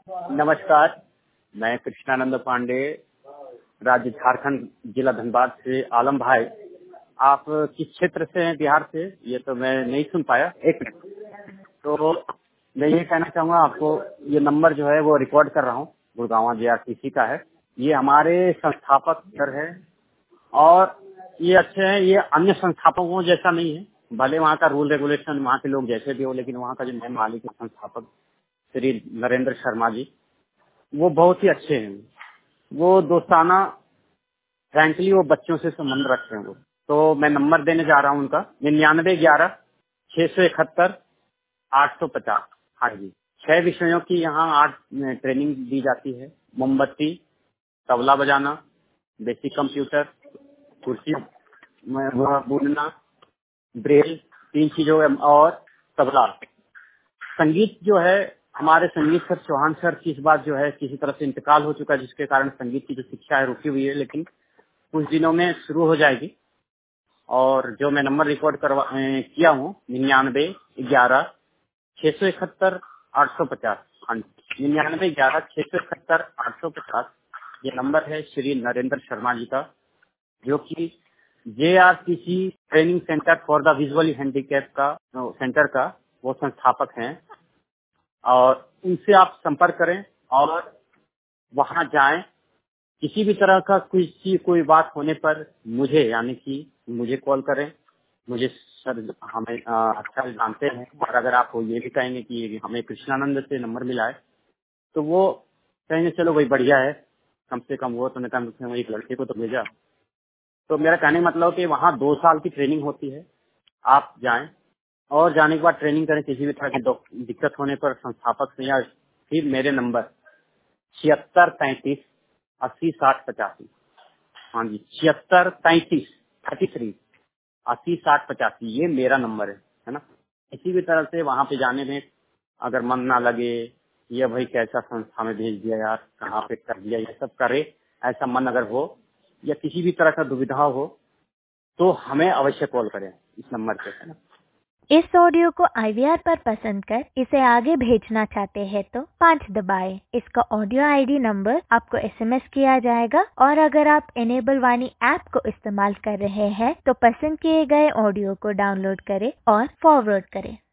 नमस्कार, मैं कृष्णानंद पांडे, राज्य झारखंड, जिला धनबाद से आलम भाई। आप किस क्षेत्र से हैं? बिहार से? ये तो मैं नहीं सुन पाया। एक मिनट। तो मैं ये कहना चाहूँगा आपको, ये नंबर जो है वो रिकॉर्ड कर रहा हूँ, गुड़गांव JRTC का है। ये हमारे संस्थापक सर है और ये अच्छे हैं। ये अन्य संस्थापकों जैसा नहीं है, भले वहाँ का रूल रेगुलेशन वहाँ के लोग जैसे भी हो, लेकिन वहाँ का जो मेन मालिक है संस्थापक श्री नरेंद्र शर्मा जी, वो बहुत ही अच्छे हैं। वो दोस्ताना फ्रैंकली वो बच्चों से संबंध रखते हैं वो। तो मैं नंबर देने जा रहा हूँ उनका 9911-671-850। हाँ जी, 6 विषयों की यहाँ 8 ट्रेनिंग दी जाती है। मोमबत्ती, तबला बजाना, बेसिक कंप्यूटर, कुर्सी बुनना, ब्रेल, 3 चीजों और तबला। संगीत जो है, हमारे संगीत सर चौहान सर की इस बात जो है किसी तरह से इंतकाल हो चुका है, जिसके कारण संगीत की जो शिक्षा है रुकी हुई है, लेकिन कुछ दिनों में शुरू हो जाएगी। और जो मैं नंबर रिकॉर्ड किया हूँ 9911-671-850। हाँ, 9911-671-850 ये नंबर है श्री नरेंद्र शर्मा जी का, जो कि JRTC training centre for the visually handicapped का सेंटर का वो संस्थापक हैं। और उनसे आप संपर्क करें और वहां जाएं। किसी भी तरह का कोई बात होने पर मुझे यानी कि मुझे कॉल करें। मुझे सर हमें अच्छा जानते हैं, और अगर आप ये भी कहेंगे कि हमें कृष्णानंद से नंबर मिला है, तो वो कहेंगे चलो भाई बढ़िया है, कम से कम वो तो नहीं, कम से कम एक लड़के को तो भेजा। तो मेरा कहने का मतलब कि वहाँ 2 साल की ट्रेनिंग होती है। आप जाएं और जाने के बाद ट्रेनिंग करें। किसी भी तरह की दिक्कत होने पर संस्थापक से या फिर मेरे नंबर 76-35-80-60-85। हाँ जी, 76-35-33-80-60-85 ये मेरा नंबर है ना। किसी भी तरह से वहाँ पे जाने में अगर मन ना लगे, ये भाई कैसा संस्था में भेज दिया यार, कहाँ पे कर दिया, ये सब करे, ऐसा मन अगर हो या किसी भी तरह का दुविधा हो, तो हमें अवश्य कॉल करें इस नंबर पे, है ना। इस ऑडियो को IVR पर पसंद कर इसे आगे भेजना चाहते हैं तो 5 दबाएं। इसका ऑडियो ID नंबर आपको SMS किया जाएगा। और अगर आप इनेबल वाणी ऐप को इस्तेमाल कर रहे हैं तो पसंद किए गए ऑडियो को डाउनलोड करें और फॉरवर्ड करें।